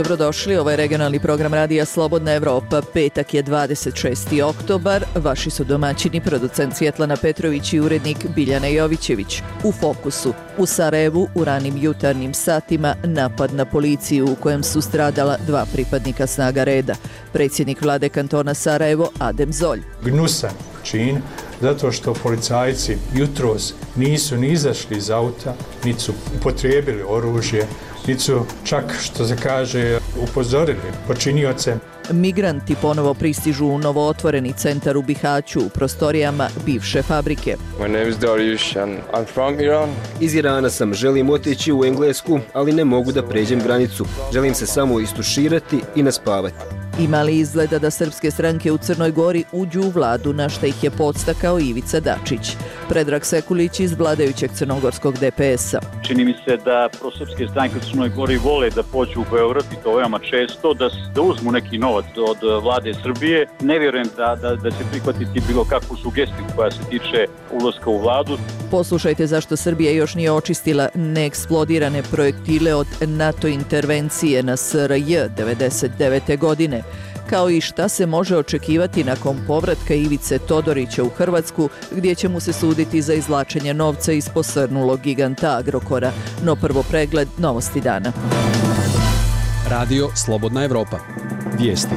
dobrodošli. Ovo je regionalni program radija Slobodna Evropa. Petak je 26. oktobar. Vaši su domaćini, producent Svjetlana Petrović i urednik Biljana Jovićević. U fokusu. U Sarajevu u ranim jutarnjim satima napad na policiju u kojem su stradala 2 pripadnika snaga reda. Predsjednik vlade kantona Sarajevo Adem Zolj. Gnusan čin, zato što policajci jutros nisu ni izašli iz auta, niti su upotrijebili oružje, niti su čak, što se kaže, upozorili počinioce. Migranti ponovo pristižu u novootvoreni centar u Bihaću u prostorijama bivše fabrike. My name is Dariush and I'm from Iran. Iz Irana sam, želim otići u Englesku, ali ne mogu da pređem granicu. Želim se samo istuširati i naspavati. Ima li izgleda da srpske stranke u Crnoj Gori uđu u vladu, na šta ih je podstakao Ivica Dačić? Predrag Sekulić iz vladajućeg crnogorskog DPS-a. Čini mi se da prosrpske stranke u Crnoj Gori vole da pođu u Beograd, i to veoma često, da uzmu neki novac od vlade Srbije. Ne vjerujem da će prihvatiti bilo kakvu sugestiju koja se tiče ulaska u vladu. Poslušajte zašto Srbija još nije očistila neeksplodirane projektile od NATO intervencije na SRJ 1999. godine. Kao i šta se može očekivati nakon povratka Ivice Todorića u Hrvatsku, gdje će mu se suditi za izvlačenje novca iz posrnulog giganta Agrokora. No prvo pregled novosti dana. Radio Slobodna Evropa. Vijesti.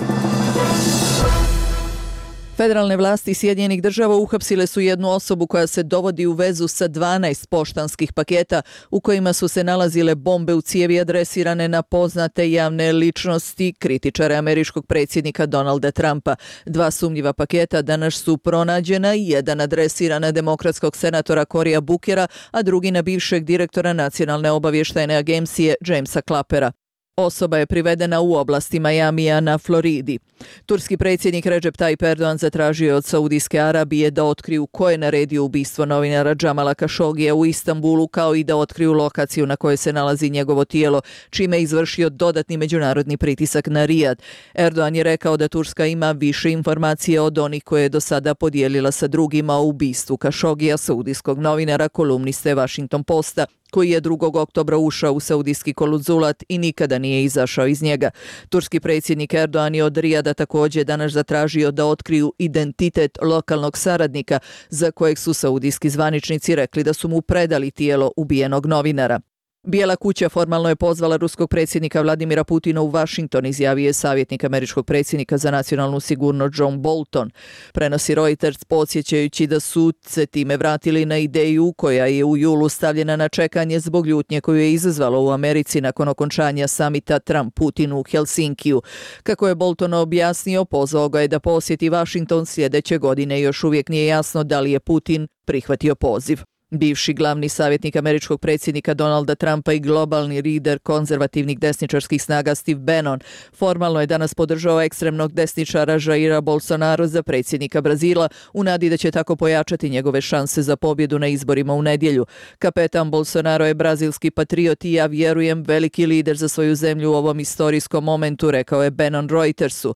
Federalne vlasti Sjedinjenih Država uhapsile su jednu osobu koja se dovodi u vezu sa 12 poštanskih paketa u kojima su se nalazile bombe u cijevi adresirane na poznate javne ličnosti, kritičare američkog predsjednika Donalda Trumpa. 2 sumnjiva paketa danas su pronađena, jedan adresiran na demokratskog senatora Corya Bookera, a drugi na bivšeg direktora Nacionalne obavještajne agencije Jamesa Clappera. Osoba je privedena u oblasti Majamija na Floridi. Turski predsjednik Recep Tayyip Erdogan zatražio od Saudijske Arabije da otkriju ko je naredio ubistvo novinara Džamala Kašogija u Istanbulu, kao i da otkriju lokaciju na kojoj se nalazi njegovo tijelo, čime je izvršio dodatni međunarodni pritisak na Rijad. Erdogan je rekao da Turska ima više informacije od onih koje je do sada podijelila sa drugima o ubistvu Kašogija, saudijskog novinara, kolumniste Washington Posta, koji je 2. oktobra ušao u saudijski konzulat i nikada nije izašao iz njega. Turski predsjednik Erdogan je od Rijada također danas zatražio da otkriju identitet lokalnog saradnika za kojeg su saudijski zvaničnici rekli da su mu predali tijelo ubijenog novinara. Bijela kuća formalno je pozvala ruskog predsjednika Vladimira Putina u Washington, izjavio je savjetnik američkog predsjednika za nacionalnu sigurnost John Bolton. Prenosi Reuters, podsjećajući da su se time vratili na ideju koja je u julu stavljena na čekanje zbog ljutnje koju je izazvalo u Americi nakon okončanja samita Trump-Putin u Helsinkiju. Kako je Bolton objasnio, pozvao ga je da posjeti Washington sljedeće godine. Još uvijek nije jasno da li je Putin prihvatio poziv. Bivši glavni savjetnik američkog predsjednika Donalda Trumpa i globalni lider konzervativnih desničarskih snaga Steve Bannon formalno je danas podržao ekstremnog desničara Jaira Bolsonaro za predsjednika Brazila u nadi da će tako pojačati njegove šanse za pobjedu na izborima u nedjelju. Kapetan Bolsonaro je brazilski patriot i, ja vjerujem, veliki lider za svoju zemlju u ovom istorijskom momentu, rekao je Bannon Reutersu.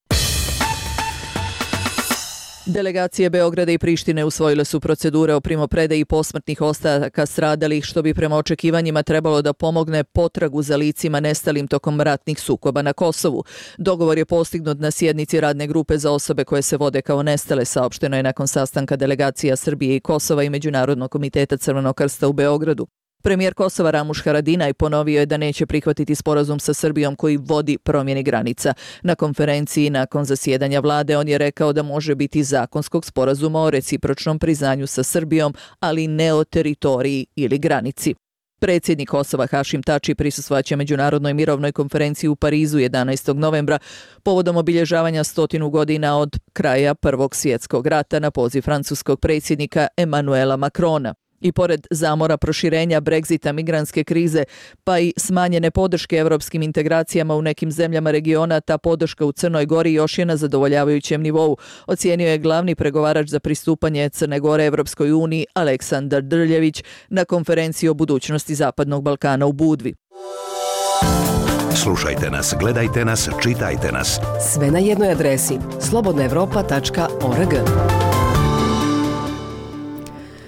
Delegacije Beograda i Prištine usvojile su procedure o primopredaji posmrtnih ostataka stradalih, što bi prema očekivanjima trebalo da pomogne potragu za licima nestalim tokom ratnih sukoba na Kosovu. Dogovor je postignut na sjednici radne grupe za osobe koje se vode kao nestale, saopšteno je nakon sastanka delegacija Srbije i Kosova i Međunarodnog komiteta Crvenog krsta u Beogradu. Premijer Kosova Ramuš Haradinaj ponovio je da neće prihvatiti sporazum sa Srbijom koji vodi promjeni granica. Na konferenciji nakon zasjedanja vlade on je rekao da može biti zakonskog sporazuma o recipročnom priznanju sa Srbijom, ali ne o teritoriji ili granici. Predsjednik Kosova Hašim Tači prisustvovat Međunarodnoj mirovnoj konferenciji u Parizu 11. novembra povodom obilježavanja 100 godina od kraja Prvog svjetskog rata na poziv francuskog predsjednika Emmanuela Macrona. I pored zamora proširenja, Brexita, migrantske krize, pa i smanjene podrške evropskim integracijama u nekim zemljama regiona, ta podrška u Crnoj Gori još je na zadovoljavajućem nivou, ocijenio je glavni pregovarač za pristupanje Crne Gore Evropskoj uniji Aleksandar Drljević na konferenciji o budućnosti Zapadnog Balkana u Budvi. Slušajte nas, gledajte nas, čitajte nas. Sve na jednoj adresi slobodnaevropa.org.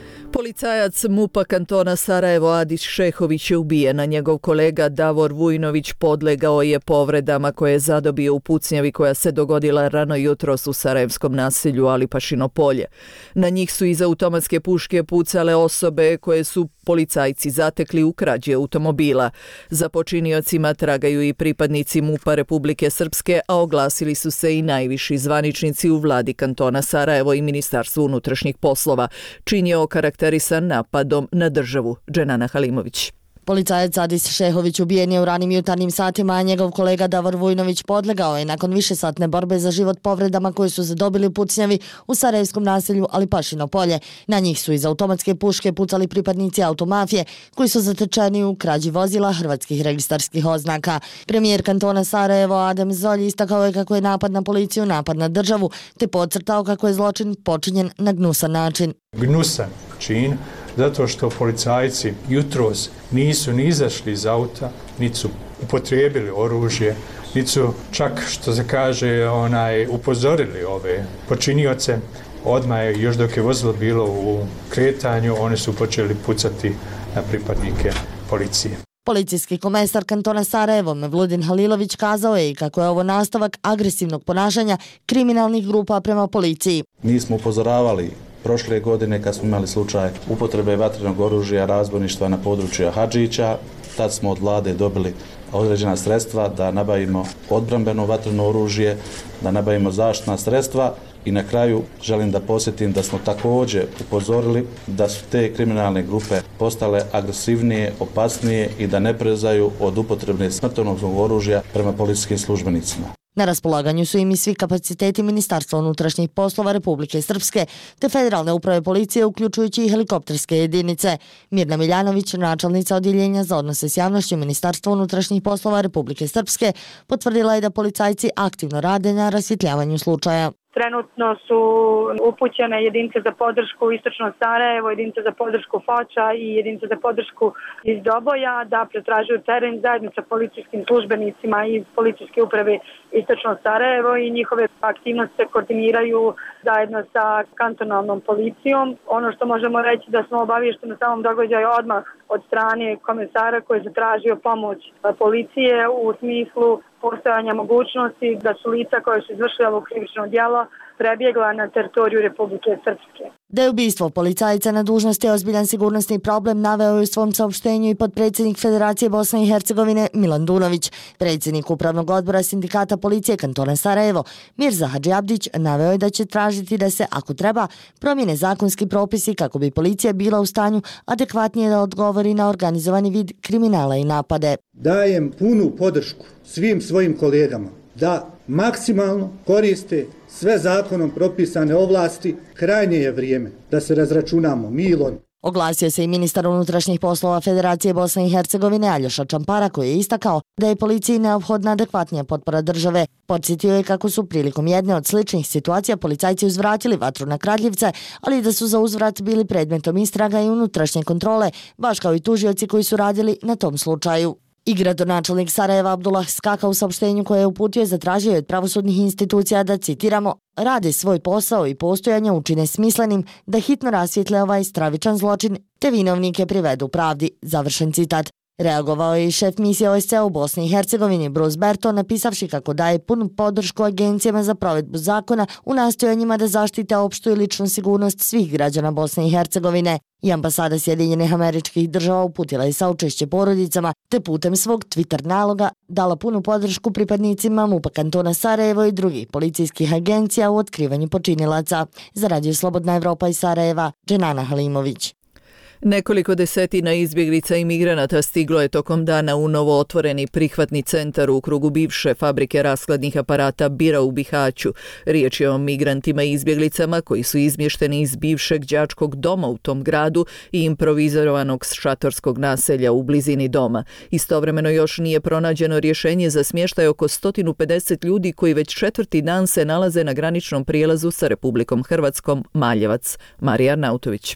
Policajac MUP-a kantona Sarajevo Adis Šehović je ubijen, a njegov kolega Davor Vujnović podlegao je povredama koje je zadobio u pucnjavi koja se dogodila rano jutros u sarajevskom naselju Alipašino polje. Na njih su iz automatske puške pucale osobe koje su policajci zatekli u krađi automobila. Za počiniocima tragaju i pripadnici MUP-a Republike Srpske, a oglasili su se i najviši zvaničnici u vladi kantona Sarajevo i Ministarstvu unutrašnjih poslova. Čin je okarakterisan napadom na državu. Dženana Halimović. Policajac Adis Šehović ubijen je u ranim jutarnjim satima, a njegov kolega Davor Vujnović podlegao je nakon višesatne borbe za život povredama koje su zadobili u pucnjavi u sarajevskom naselju Alipašino polje. Na njih su iz automatske puške pucali pripadnici automafije koji su zatečeni u krađi vozila hrvatskih registarskih oznaka. Premijer kantona Sarajevo Adem Zolji istakao je kako je napad na policiju napad na državu, te podcrtao kako je zločin počinjen na gnusan način. Gnusan čin zato što policajci jutros nisu ni izašli iz auta, niti su upotrijebili oružje, niti su čak, što se kaže, upozorili ove počinioce. Odmah, još dok je vozilo bilo u kretanju, oni su počeli pucati na pripadnike policije. Policijski komesar kantona Sarajevo Mevludin Halilović kazao je i kako je ovo nastavak agresivnog ponašanja kriminalnih grupa prema policiji. Mi smo upozoravali prošle godine kad smo imali slučaj upotrebe vatrenog oružja, razbojništva na području Hadžića. Tad smo od vlade dobili određena sredstva da nabavimo odbrambeno vatreno oružje, da nabavimo zaštitna sredstva i na kraju želim da podsjetim da smo također upozorili da su te kriminalne grupe postale agresivnije, opasnije i da ne prezaju od upotrebe smrtonosnog oružja prema policijskim službenicima. Na raspolaganju su im i svi kapaciteti Ministarstva unutrašnjih poslova Republike Srpske te Federalne uprave policije, uključujući i helikopterske jedinice. Mirna Miljanović, načelnica odjeljenja za odnose s javnošću Ministarstva unutrašnjih poslova Republike Srpske, potvrdila je da policajci aktivno rade na rasvjetljavanju slučaja. Trenutno su upućene jedinice za podršku Istočno Sarajevo, jedinice za podršku Foča i jedinice za podršku iz Doboja da pretražuju teren zajedno sa policijskim službenicima iz Policijske uprave Istočno Sarajevo i njihove aktivnosti se koordiniraju zajedno sa kantonalnom policijom. Ono što možemo reći da smo obaviješteni o samom događaju odmah od strane komesara koji je zatražio pomoć policije u smislu postojanja mogućnosti da su lica koje su izvršila ovo krivično djelo prebjegla na teritoriju Republike Srpske. Da je ubistvo policajca na dužnosti ozbiljan sigurnosni problem, naveo je u svom saopštenju i potpredsjednik Federacije Bosne i Hercegovine Milan Dunović. Predsjednik Upravnog odbora Sindikata policije kantona Sarajevo Mirza Hadžiabdić naveo je da će tražiti da se, ako treba, promijene zakonski propisi kako bi policija bila u stanju adekvatnije da odgovori na organizovani vid kriminala i napade. Dajem punu podršku svim svojim kolegama da maksimalno koriste sve zakonom propisane ovlasti. Krajnje je vrijeme da se razračunamo milom. Oglasio se i ministar unutrašnjih poslova Federacije Bosne i Hercegovine Aljoša Čampara, koji je istakao da je policiji neophodna adekvatnija potpora države. Podsjetio je kako su prilikom jedne od sličnih situacija policajci uzvratili vatru na kradljivce, ali da su za uzvrat bili predmetom istraga i unutrašnje kontrole, baš kao i tužioci koji su radili na tom slučaju. I gradonačelnik Sarajeva Abdullah Skaka u saopštenju koje je uputio zatražio od pravosudnih institucija da, citiramo, rade svoj posao i postojanja učine smislenim, da hitno rasvijetle ovaj stravičan zločin te vinovnike privedu pravdi, završen citat. Reagovao je i šef misije OSCE u Bosni i Hercegovini Bruce Berto, napisavši kako daje punu podršku agencijama za provedbu zakona u nastojanjima da zaštite opštu i ličnu sigurnost svih građana Bosne i Hercegovine. I ambasada Sjedinjenih Američkih Država uputila je saučešće porodicama te putem svog Twitter naloga dala punu podršku pripadnicima MUP-a kantona Sarajevo i drugih policijskih agencija u otkrivanju počinilaca. Za Radio Slobodna Evropa iz Sarajeva, Dženana Halimović. Nekoliko desetina izbjeglica i migranata stiglo je tokom dana u novo otvoreni prihvatni centar u krugu bivše fabrike rashladnih aparata Bira u Bihaću. Riječ je o migrantima i izbjeglicama koji su izmješteni iz bivšeg đačkog doma u tom gradu i improvizovanog šatorskog naselja u blizini doma. Istovremeno još nije pronađeno rješenje za smještaj oko 150 ljudi koji već četvrti dan se nalaze na graničnom prijelazu sa Republikom Hrvatskom Maljevac. Marija Arnautović.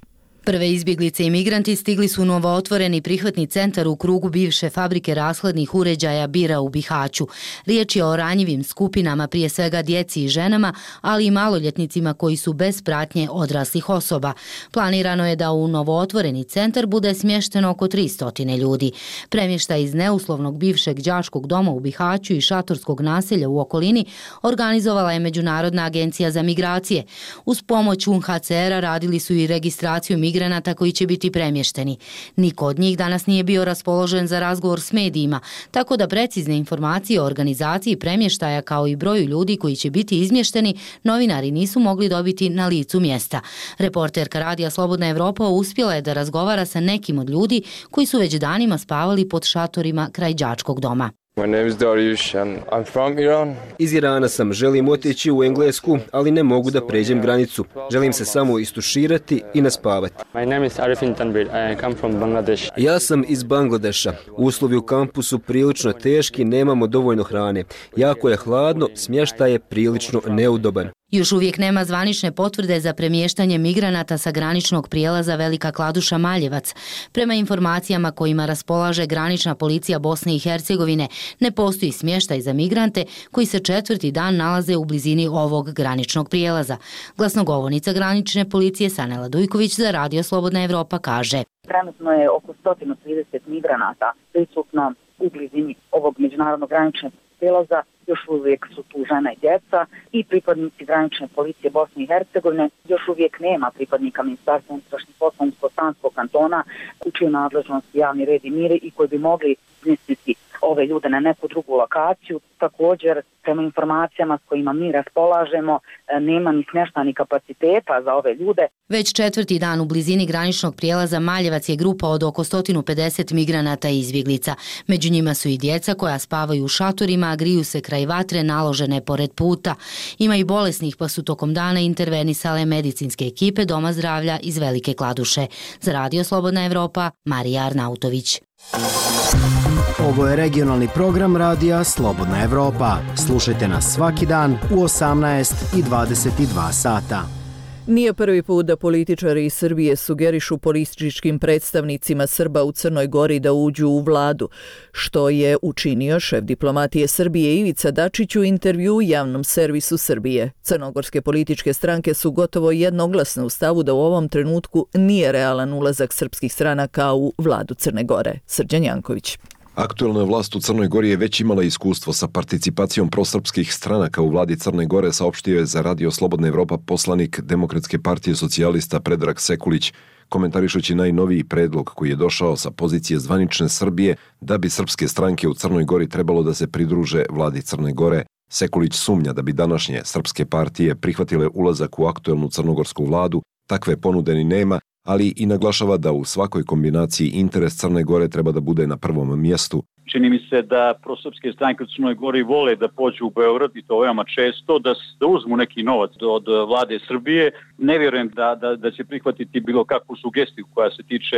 Prve izbjeglice i migranti stigli su u novootvoreni prihvatni centar u krugu bivše fabrike rashladnih uređaja Bira u Bihaću. Riječ je o ranjivim skupinama, prije svega djeci i ženama, ali i maloljetnicima koji su bez pratnje odraslih osoba. Planirano je da u novootvoreni centar bude smješteno oko 300 ljudi. Premještaj iz neuslovnog bivšeg đačkog doma u Bihaću i šatorskog naselja u okolini organizovala je Međunarodna agencija za migracije. Uz pomoć UNHCR-a radili su i registraciju migranata koji će biti premješteni. Niko od njih danas nije bio raspoložen za razgovor s medijima, tako da precizne informacije o organizaciji premještaja kao i broju ljudi koji će biti izmješteni novinari nisu mogli dobiti na licu mjesta. Reporterka Radija Slobodna Evropa uspjela je da razgovara sa nekim od ljudi koji su već danima spavali pod šatorima kraj đačkog doma. My name is Dariush and I'm from Iran. Iz Irana sam, želim otići u Englesku, ali ne mogu da pređem granicu. Želim se samo istuširati i naspavati. My name is Arifin Tanbir. I come from Bangladesh. Ja sam iz Bangladeša. Uslovi u kampu su prilično teški, nemamo dovoljno hrane. Jako je hladno, smještaj je prilično neudoban. Još uvijek nema zvanične potvrde za premještanje migranata sa graničnog prijelaza Velika Kladuša Maljevac. Prema informacijama kojima raspolaže granična policija Bosne i Hercegovine, ne postoji smještaj za migrante koji se 4. dan nalaze u blizini ovog graničnog prijelaza. Glasnogovornica granične policije Sanela Dujković za Radio Slobodna Evropa kaže: Trenutno je oko 130 migranata prisutno u blizini ovog međunarodnog graničnog prijelaza. Još uvijek su tu žena i djeca i pripadnici granične policije Bosne i Hercegovine. Još uvijek nema pripadnika Ministarstva unutrašnjih poslova Bosanskog kantona u čiju nadležnosti javni red i mir i koji bi mogli smjestiti ove ljude na neku drugu lokaciju. Također, prema informacijama s kojima mi raspolažemo, nema ni smještajnih kapaciteta za ove ljude. Već 4. dan u blizini graničnog prijelaza Maljevac je grupa od oko 150 migranata i izbjeglica. Među njima su i djeca koja spavaju u šatorima, a griju se kraj vatre naložene pored puta. Ima i bolesnih, pa su tokom dana intervenisale medicinske ekipe Doma zdravlja iz Velike Kladuše. Za Radio Slobodna Evropa, Marija Arnautović. Ovo je regionalni program Radija Slobodna Evropa. Slušajte nas svaki dan u 18 i 22 sata. Nije prvi put da političari iz Srbije sugerišu političkim predstavnicima Srba u Crnoj Gori da uđu u vladu, što je učinio šef diplomatije Srbije Ivica Dačić u intervjuu javnom servisu Srbije. Crnogorske političke stranke su gotovo jednoglasne u stavu da u ovom trenutku nije realan ulazak srpskih stranaka u vladu Crne Gore. Srđan Janković. Aktuelna vlast u Crnoj Gori je već imala iskustvo sa participacijom prosrpskih stranaka u vladi Crne Gore, saopštio je za Radio Slobodna Evropa poslanik Demokratske partije socijalista Predrag Sekulić, komentarišući najnoviji predlog koji je došao sa pozicije zvanične Srbije da bi srpske stranke u Crnoj Gori trebalo da se pridruže vladi Crne Gore. Sekulić sumnja da bi današnje srpske partije prihvatile ulazak u aktuelnu crnogorsku vladu, takve ponude ni nema, ali i naglašava da u svakoj kombinaciji interes Crne Gore treba da bude na prvom mjestu. Čini mi se da prosrpske stranke u Crnoj Gori vole da pođu u Beograd i to veoma često, da uzmu neki novac od vlade Srbije. Ne vjerujem da će prihvatiti bilo kakvu sugestiju koja se tiče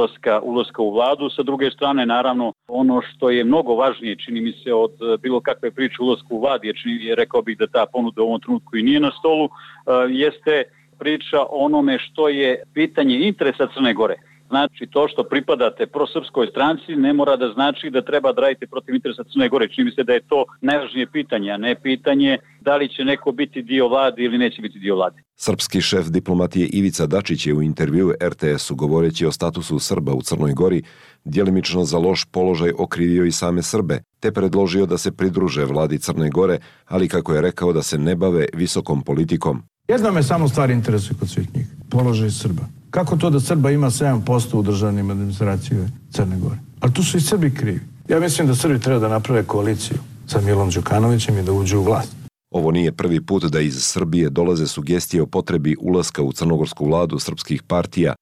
ulaska u vladu. Sa druge strane, naravno, ono što je mnogo važnije, čini mi se, od bilo kakve priče ulasku u vladi, jer rekao bih da ta ponuda u ovom trenutku i nije na stolu, jeste priča o onome što je pitanje interesa Crne Gore. Znači, to što pripadate prosrpskoj stranci ne mora da znači da treba da radite protiv interesa Crne Gore. Čini mi se da je to najvažnije pitanje, a ne pitanje da li će neko biti dio vlade ili neće biti dio vlade. Srpski šef diplomatije Ivica Dačić je u intervjuu RTS-u govoreći o statusu Srba u Crnoj Gori djelimično za loš položaj okrivio i same Srbe, te predložio da se pridruže vladi Crne Gore, ali kako je rekao da se ne bave visokom politikom. Jedna me samo stvar interesuje kod svih njih, položaj Srba. Kako to da Srba ima 7% u državnim administracijama Crne Gore? Ali tu su i Srbi krivi. Ja mislim da Srbi treba da naprave koaliciju sa Milom Đukanovićem i da uđu u vlast. Ovo nije prvi put da iz Srbije dolaze sugestije o potrebi ulaska u crnogorsku vladu srpskih partija.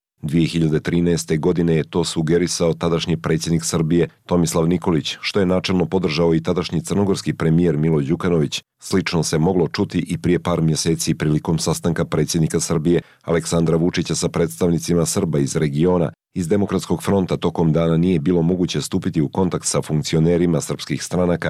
2013. godine je to sugerisao tadašnji predsjednik Srbije Tomislav Nikolić, što je načelno podržao i tadašnji crnogorski premijer Milo Đukanović. Slično se moglo čuti i prije par mjeseci prilikom sastanka predsjednika Srbije Aleksandra Vučića sa predstavnicima Srba iz regiona. Iz Demokratskog fronta tokom dana nije bilo moguće stupiti u kontakt sa funkcionerima srpskih stranaka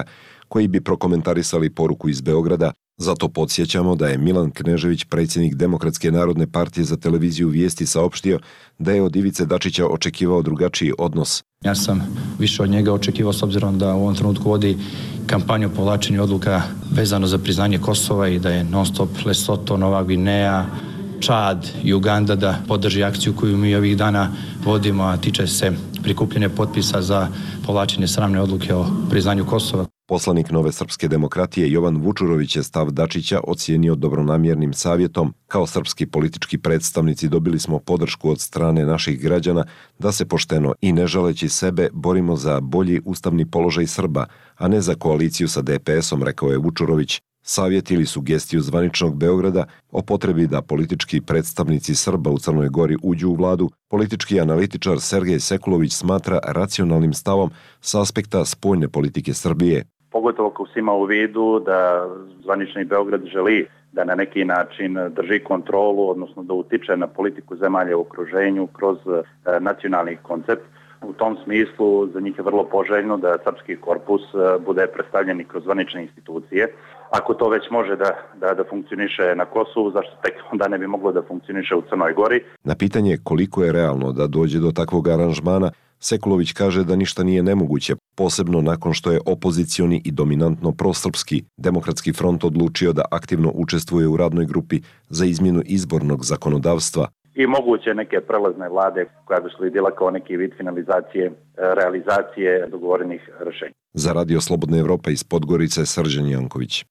koji bi prokomentarisali poruku iz Beograda. Zato podsjećamo da je Milan Knežević, predsjednik Demokratske narodne partije, za televiziju Vijesti saopštio da je od Ivice Dačića očekivao drugačiji odnos. Ja sam više od njega očekivao, s obzirom da u ovom trenutku vodi kampanju o povlačenju odluka vezano za priznanje Kosova i da je non stop Lesoto, Nova Gvineja, Čad i Uganda da podrži akciju koju mi ovih dana vodimo, a tiče se prikupljene potpisa za povlačenje sramne odluke o priznanju Kosova. Poslanik Nove srpske demokratije Jovan Vučurović je stav Dačića ocijenio dobronamjernim savjetom. Kao srpski politički predstavnici dobili smo podršku od strane naših građana da se pošteno i ne žaleći sebe borimo za bolji ustavni položaj Srba, a ne za koaliciju sa DPS-om, rekao je Vučurović. Savjet ili sugestiju zvaničnog Beograda o potrebi da politički predstavnici Srba u Crnoj Gori uđu u vladu, politički analitičar Sergej Sekulović smatra racionalnim stavom sa aspekta spoljne politike Srbije. Pogotovo ako se ima u vidu da zvanični Beograd želi da na neki način drži kontrolu, odnosno da utiče na politiku zemalja u okruženju kroz nacionalni koncept. U tom smislu za njih je vrlo poželjno da srpski korpus bude predstavljen i kroz zvanične institucije. Ako to već može da funkcioniše na Kosovu, zašto tek onda ne bi moglo da funkcioniše u Crnoj Gori? Na pitanje koliko je realno da dođe do takvog aranžmana, Sekulović kaže da ništa nije nemoguće, posebno nakon što je opozicioni i dominantno prosrpski Demokratski front odlučio da aktivno učestvuje u radnoj grupi za izmjenu izbornog zakonodavstva. I moguće neke prelazne vlade koja bi slijedila kao neki vid finalizacije, realizacije dogovorenih rješenja. Za Radio Slobodna Evropa iz Podgorice, Srđan Janković.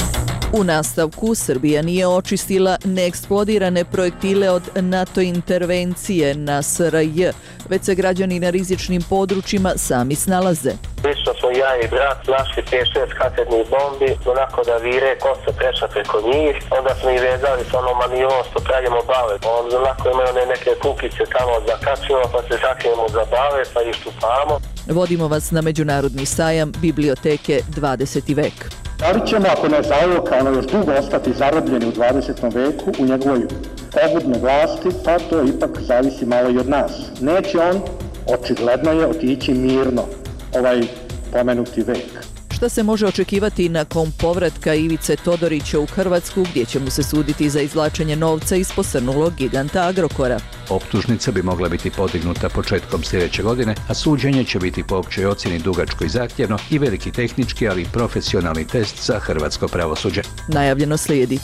U nastavku, Srbija nije očistila neeksplodirane projektile od NATO intervencije na SRJ, već se građani na rizičnim područjima sami snalaze. Lično smo ja i brat našli 5-6 kasetnih bombi, onako da vire, kosa prešla preko njih, onda smo ih vezali s onom manilom što pravimo bave. Onda onako imaju neke kukice tamo zakačimo, pa se zakrijemo za bave, pa ih štupamo. Vodimo vas na međunarodni sajam Biblioteke 20. vek. Da li ćemo, ako ne zauvijek, još dugo ostati zarobljeni u 20. veku u njegovoj pogubnoj vlasti, pa to ipak zavisi malo i od nas. Neće on, očigledno je, otići mirno ovaj pomenuti vek. Šta se može očekivati nakon povratka Ivice Todorića u Hrvatsku, gdje će mu se suditi za izvlačenje novca iz posrnulog giganta Agrokora? Optužnica bi mogla biti podignuta početkom sljedeće godine, a suđenje će biti po općoj ocjeni dugačko i zahtjevno i veliki tehnički, ali i profesionalni test za hrvatsko pravosuđe. Najavljeno slijedi.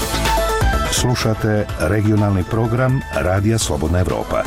Slušate regionalni program Radija Slobodna Evropa.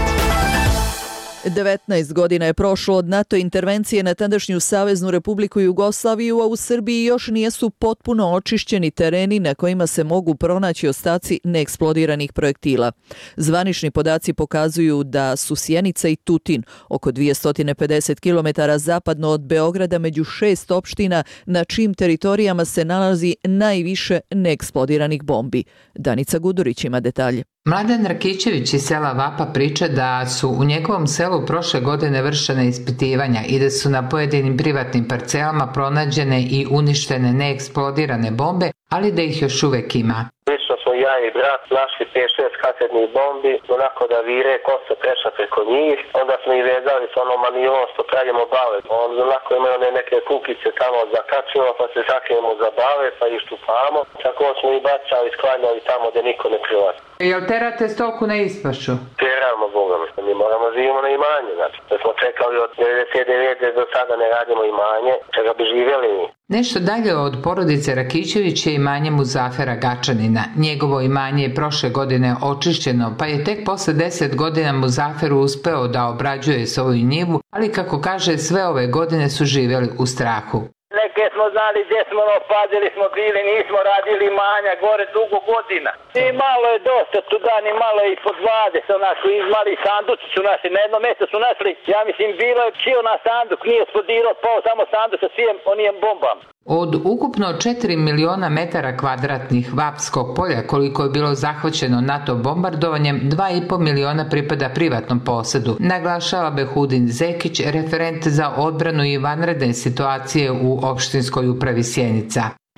19 godina je prošlo od NATO intervencije na tadašnju Saveznu Republiku Jugoslaviju, a u Srbiji još nijesu potpuno očišćeni tereni na kojima se mogu pronaći ostaci neeksplodiranih projektila. Zvanični podaci pokazuju da su Sjenica i Tutin, oko 250 km zapadno od Beograda, među 6 opština na čijim teritorijama se nalazi najviše neeksplodiranih bombi. Danica Gudurić ima detalje. Mladen Rakićević iz sela Vapa priča da su u njegovom selu prošle godine vršena ispitivanja i da su na pojedinim privatnim parcelama pronađene i uništene neeksplodirane bombe, ali da ih još uvek ima. Lično smo ja i brat našli 5-6 kasetnih bombi, onako da vire, kosa prešla preko njih, onda smo ih vezali s onom manilom što pravimo bave. Onda onako imaju neke kukice tamo zakačimo, pa se zakrijemo za bave, pa ih štupamo. Tako smo ih bacali, sklanjali tamo gdje niko ne prilazi. Jel terate stoku na ispašu? Teramo, Boga mi. Mi moramo živimo na imanje, znači. Da smo čekali od 99. do sada ne radimo imanje, čega bi živjeli mi. Nešto dalje od porodice Rakićević je imanje Muzafera Gačanina. Njegovo imanje je prošle godine očišćeno, pa je tek posle 10 godina Muzafer uspeo da obrađuje svoju njivu, ali kako kaže, sve ove godine su živjeli u strahu. Neke smo znali gdje smo, pazili smo bili, nismo radili imanja gore dugo godina. I malo je dosta tu dani, malo je ispod 20 su našli, mali sanduci su našli, na jedno mjesto su našli, ja mislim bilo je čio na sanduk, nije eksplodirao, pao samo sanduk sa svim onijem bombama. Od ukupno 4 miliona metara kvadratnih Vapskog polja koliko je bilo zahvaćeno NATO bombardovanjem, 2,5 miliona pripada privatnom posedu, naglašava Behudin Zekić, referent za odbranu i vanredne situacije u opštinskoj upravi Sjenica.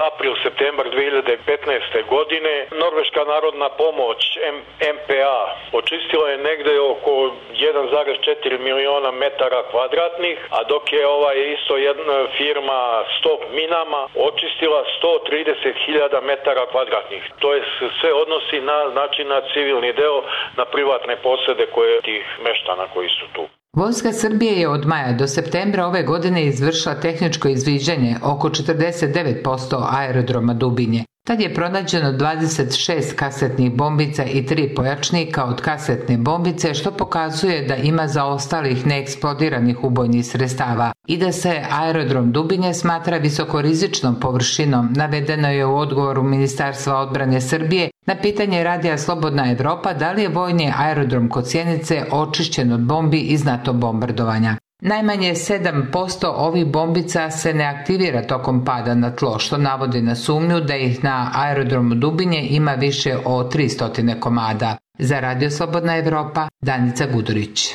April-septembar 2015. godine Norveška narodna pomoć MPA očistila je negde oko 1,4 miliona metara kvadratnih, a dok je isto jedna firma Stop Minama očistila 130.000 metara kvadratnih. To je sve odnosi na civilni deo, na privatne posede koje tih meštana koji su tu. Vojska Srbije je od maja do septembra ove godine izvršila tehničko izviđanje oko 49% aerodroma Dubinje. Tad je pronađeno 26 kasetnih bombica i 3 pojačnika od kasetne bombice, što pokazuje da ima zaostalih neeksplodiranih ubojnih sredstava i da se aerodrom Dubinje smatra visokorizičnom površinom, navedeno je u odgovoru Ministarstva odbrane Srbije na pitanje Radija Slobodna Evropa da li je vojni aerodrom kod Sjenice očišćen od bombi iz NATO bombardovanja. Najmanje 7% ovih bombica se ne aktivira tokom pada na tlo, što navodi na sumnju da ih na aerodromu Dubinje ima više od 300 komada. Za Radio Slobodna Evropa, Danica Gudurić.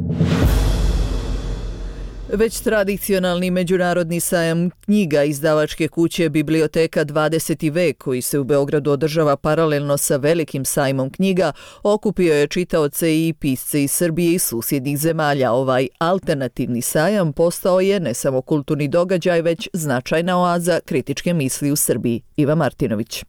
Već tradicionalni međunarodni sajam knjiga izdavačke kuće Biblioteka 20. vek, koji se u Beogradu održava paralelno sa velikim sajmom knjiga, okupio je čitaoce i pisce iz Srbije i susjednih zemalja. Ovaj alternativni sajam postao je ne samo kulturni događaj, već značajna oaza kritičke misli u Srbiji. Iva Martinović.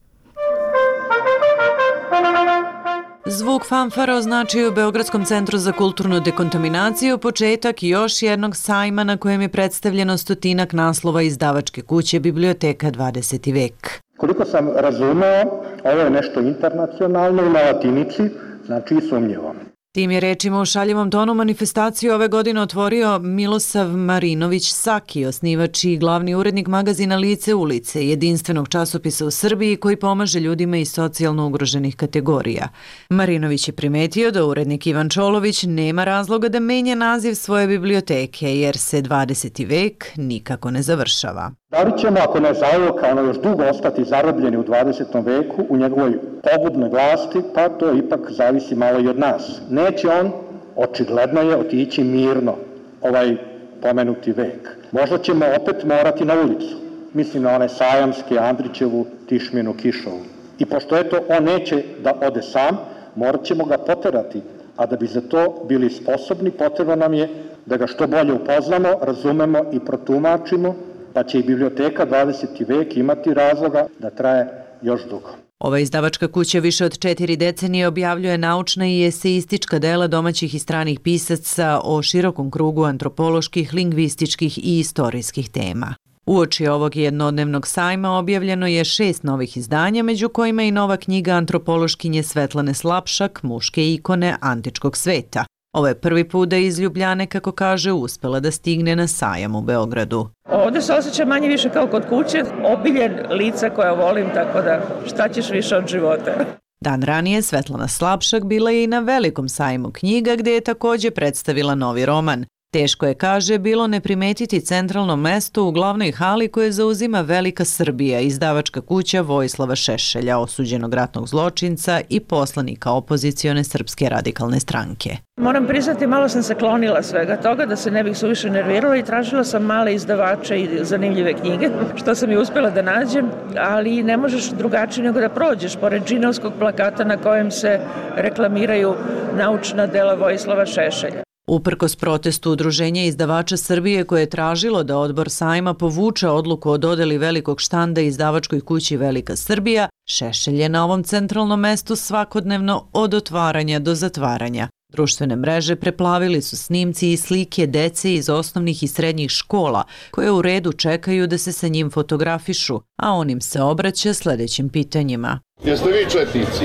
Zvuk fanfara označio u Beogradskom centru za kulturnu dekontaminaciju početak još jednog sajma na kojem je predstavljeno 100 naslova izdavačke kuće Biblioteka 20. vek. Koliko sam razumeo, ovo je nešto internacionalno i na latinici, znači i sumnjivo. Tim je rečima u šaljivom tonu manifestaciju ove godine otvorio Milosav Marinović Saki, osnivač i glavni urednik magazina Lice ulice, jedinstvenog časopisa u Srbiji koji pomaže ljudima iz socijalno ugroženih kategorija. Marinović je primetio da urednik Ivan Čolović nema razloga da menja naziv svoje biblioteke, jer se 20. vek nikako ne završava. Da li ćemo, ako ne zauvek, još dugo ostati zarobljeni u 20. veku u njegovoj pogubnoj vlasti, pa to ipak zavisi malo i od nas. Neće on, očigledno je, otići mirno ovaj pomenuti vek. Možda ćemo opet morati na ulicu. Mislim na one Sajamske, Andrićevu, Tišminu, Kišovu. I pošto on neće da ode sam, morat ćemo ga poterati, a da bi za to bili sposobni, potrebno nam je da ga što bolje upoznamo, razumemo i protumačimo, pa će i Biblioteka 20. vek imati razloga da traje još dugo. Ova izdavačka kuća više od 4 decenije objavljuje naučna i eseistička dela domaćih i stranih pisaca o širokom krugu antropoloških, lingvističkih i istorijskih tema. Uoči ovog jednodnevnog sajma objavljeno je 6 novih izdanja, među kojima i nova knjiga antropološkinje Svetlane Slapšak, Muške ikone antičkog sveta. Ovo je prvi put da je iz Ljubljane, kako kaže, uspela da stigne na sajam u Beogradu. Ovdje se osjeća manje više kao kod kuće, obiljen lica koja volim, tako da šta ćeš više od života. Dan ranije Svetlana Slapšak bila je i na velikom sajmu knjiga gdje je također predstavila novi roman. Teško je, kaže, bilo ne primetiti centralno mesto u glavnoj hali koje zauzima Velika Srbija, izdavačka kuća Vojislava Šešelja, osuđenog ratnog zločinca i poslanika opozicione Srpske radikalne stranke. Moram priznati, malo sam se klonila svega toga da se ne bih suviše nervirala i tražila sam male izdavače i zanimljive knjige, što sam i uspjela da nađem, ali ne možeš drugačije nego da prođeš pored džinovskog plakata na kojem se reklamiraju naučna dela Vojislava Šešelja. Uprkos protestu Udruženja izdavača Srbije koje je tražilo da odbor sajma povuče odluku o dodeli velikog štanda izdavačkoj kući Velika Srbija, Šešelj je na ovom centralnom mestu svakodnevno od otvaranja do zatvaranja. Društvene mreže preplavili su snimci i slike dece iz osnovnih i srednjih škola koje u redu čekaju da se sa njim fotografišu, a on im se obraća sljedećim pitanjima. Jeste vi četnici?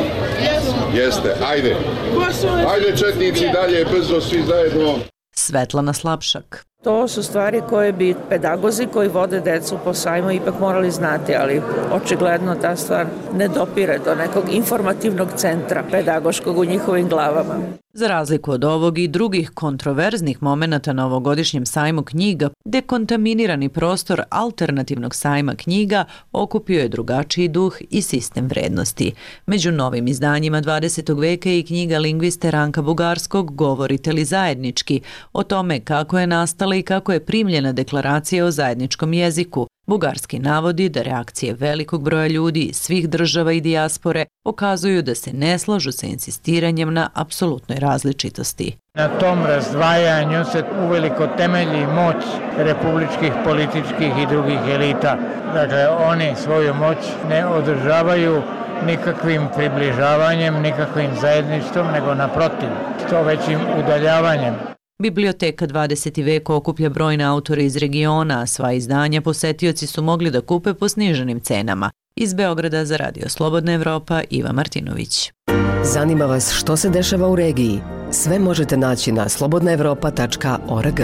Jeste, ajde. Ajde četnici dalje, brzo svi zajedno. Svetlana Slapšak. To su stvari koje bi pedagozi koji vode decu po sajmu ipak morali znati, ali očigledno ta stvar ne dopire do nekog informativnog centra pedagoškog u njihovim glavama. Za razliku od ovog i drugih kontroverznih momenata na ovogodišnjem sajmu knjiga, dekontaminirani prostor alternativnog sajma knjiga okupio je drugačiji duh i sistem vrednosti. Među novim izdanjima 20. veka je i knjiga lingviste Ranka Bugarskog Govorite li zajednički, o tome kako je nastala i kako je primljena deklaracija o zajedničkom jeziku, Bugarski navodi da reakcije velikog broja ljudi iz svih država i dijaspore pokazuju da se ne slažu sa insistiranjem na apsolutnoj različitosti. Na tom razdvajanju se uveliko temelji moć republičkih, političkih i drugih elita. Dakle, oni svoju moć ne održavaju nikakvim približavanjem, nikakvim zajedništvom, nego naprotiv, što većim udaljavanjem. Biblioteka 20. veka okuplja brojne autore iz regiona, a sva izdanja posetioci su mogli da kupe po sniženim cenama. Iz Beograda za Radio Slobodna Evropa, Iva Martinović. Zanima vas što se dešava u regiji? Sve možete naći na slobodnaevropa.org.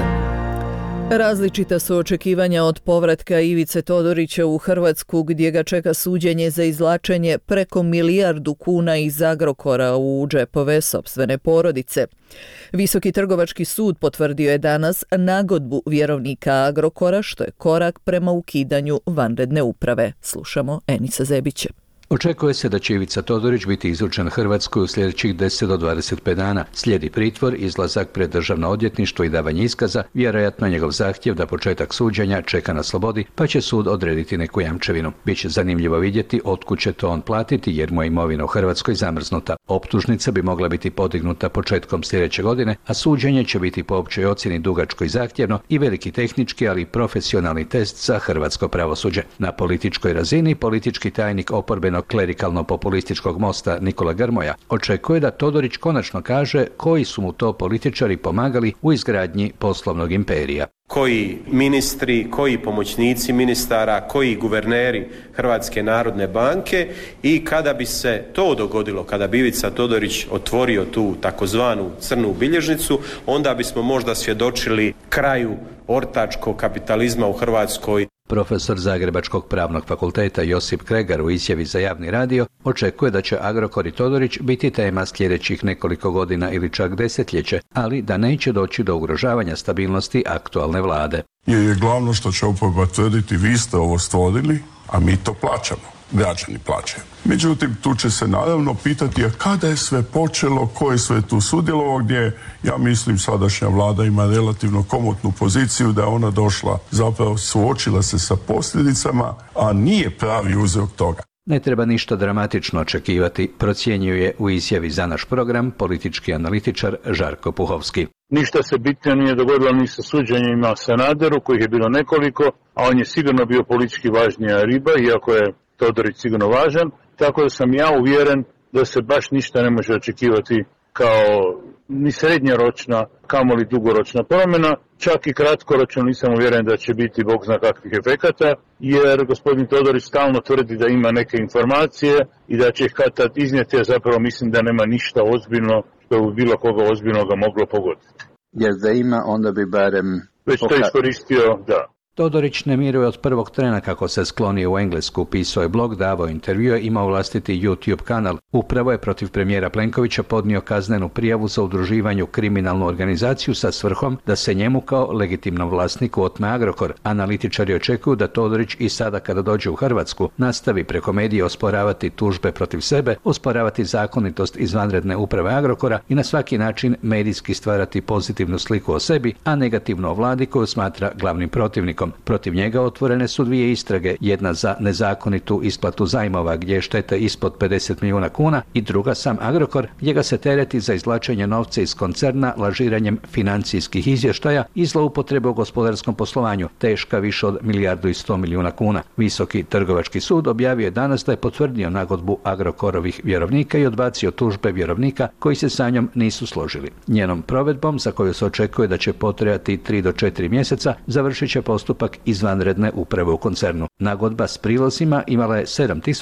Različita su očekivanja od povratka Ivice Todorića u Hrvatsku, gdje ga čeka suđenje za izvlačenje preko 1 milijardu kuna iz Agrokora u džepove sopstvene porodice. Visoki trgovački sud potvrdio je danas nagodbu vjerovnika Agrokora, što je korak prema ukidanju vanredne uprave. Slušamo Enica Zebića. Očekuje se da će Ivica Todorić biti izručen Hrvatskoj u sljedećih 10 do 25 dana. Slijedi pritvor, izlazak pred državno odvjetništvo i davanje iskaza, vjerojatno njegov zahtjev da početak suđenja čeka na slobodi, pa će sud odrediti neku jamčevinu. Biće zanimljivo vidjeti otkud će to on platiti, jer mu je imovina u Hrvatskoj zamrznuta. Optužnica bi mogla biti podignuta početkom sljedeće godine, a suđenje će biti po općoj ocjeni dugačko i zahtjevno i veliki tehnički, ali i profesionalni test za hrvatsko pravosuđe. Na političkoj razini politički tajnik oporbenog klerikalno-populističkog Mosta Nikola Grmoja očekuje da Todorić konačno kaže koji su mu to političari pomagali u izgradnji poslovnog imperija. Koji ministri, koji pomoćnici ministara, koji guverneri Hrvatske narodne banke, i kada bi se to dogodilo, kada bi Ivica Todorić otvorio tu takozvanu crnu bilježnicu, onda bismo možda svjedočili kraju ortačkog kapitalizma u Hrvatskoj. Profesor Zagrebačkog pravnog fakulteta Josip Kregar u izjavi za javni radio očekuje da će Agrokor i Todorić biti tema sljedećih nekoliko godina ili čak desetljeće, ali da neće doći do ugrožavanja stabilnosti aktualne vlade. Jer je glavno što će oporba tvrditi, vi ste ovo stvorili, a mi to plaćamo. Građani plaćaju. Međutim, tu će se naravno pitati, a kada je sve počelo, ko je sve tu sudjelovao, gdje ja mislim sadašnja vlada ima relativno komotnu poziciju da je ona došla, zapravo suočila se sa posljedicama, a nije pravi uzrok toga. Ne treba ništa dramatično očekivati, procjenjuje u izjavi za naš program politički analitičar Žarko Puhovski. Ništa se bitno nije dogodilo ni sa suđenjima Sanaderu, kojih je bilo nekoliko, a on je sigurno bio politički važnija riba, iako je Todorić sigurno važan, tako da sam ja uvjeren da se baš ništa ne može očekivati kao ni srednjoročna, kamoli dugoročna promjena, čak i kratkoročno nisam uvjeren da će biti bog zna kakvih efekata, jer gospodin Todorić stalno tvrdi da ima neke informacije i da će ih kad tad iznijeti, a zapravo mislim da nema ništa ozbiljno što bi bilo koga ozbiljno ga moglo pogoditi. Jer da ima, onda bi barem... Već to iskoristio, da. Todorić ne miruje od prvog trena kako se sklonio u Englesku, pisao je blog, davao intervjue, imao vlastiti YouTube kanal. Upravo je protiv premijera Plenkovića podnio kaznenu prijavu za udruživanje u kriminalnu organizaciju sa svrhom da se njemu kao legitimnom vlasniku otme Agrokor. Analitičari očekuju da Todorić i sada kada dođe u Hrvatsku nastavi preko medija osporavati tužbe protiv sebe, osporavati zakonitost izvanredne uprave Agrokora i na svaki način medijski stvarati pozitivnu sliku o sebi, a negativno o vladi koju smatra glavnim protivnikom. Protiv njega otvorene su 2 istrage, jedna za nezakonitu isplatu zajmova gdje je šteta ispod 50 milijuna kuna i druga sam Agrokor, gdje ga se tereti za izvlačenje novca iz koncerna, lažiranjem financijskih izvještaja i zloupotrebe u gospodarskom poslovanju, teška više od 1,1 milijardu kuna. Visoki trgovački sud objavio je danas da je potvrdio nagodbu Agrokorovih vjerovnika i odbacio tužbe vjerovnika koji se sa njom nisu složili. Njenom provedbom, za koju se očekuje da će potrajati 3 do 4 mjeseca, završit će postupak izvanredne uprave u koncernu. Nagodba s prilozima imala je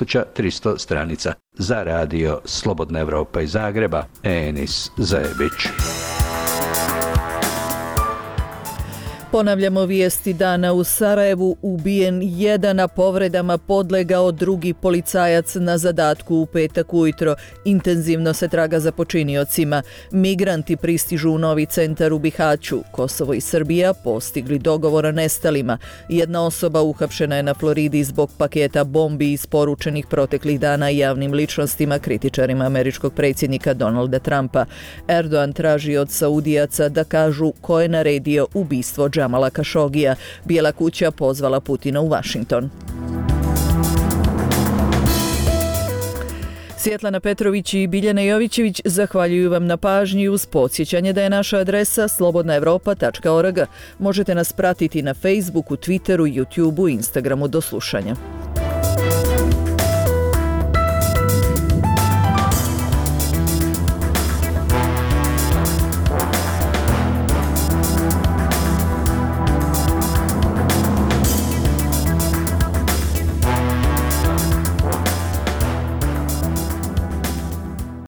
7300 stranica. Za radio Slobodna Evropa iz Zagreba, Enis Zajebić. Ponavljamo vijesti dana. U Sarajevu ubijen 1, a povredama podlegao 2 policajac na zadatku u petak ujutro. Intenzivno se traga za počiniocima. Migranti pristižu u novi centar u Bihaću. Kosovo i Srbija postigli dogovor o nestalima. 1 osoba uhapšena je na Floridi zbog paketa bombi isporučenih proteklih dana javnim ličnostima, kritičarima američkog predsjednika Donalda Trumpa. Erdogan traži od Saudijaca da kažu ko je naredio ubistvo Džamala Kašogija. Bijela kuća pozvala Putina u Vašington. Svjetlana Petrović i Biljana Jovićević zahvaljuju vam na pažnji uz podsjećanje da je naša adresa slobodnaevropa.org. Možete nas pratiti na Facebooku, Twitteru, YouTubeu i Instagramu. Do slušanja.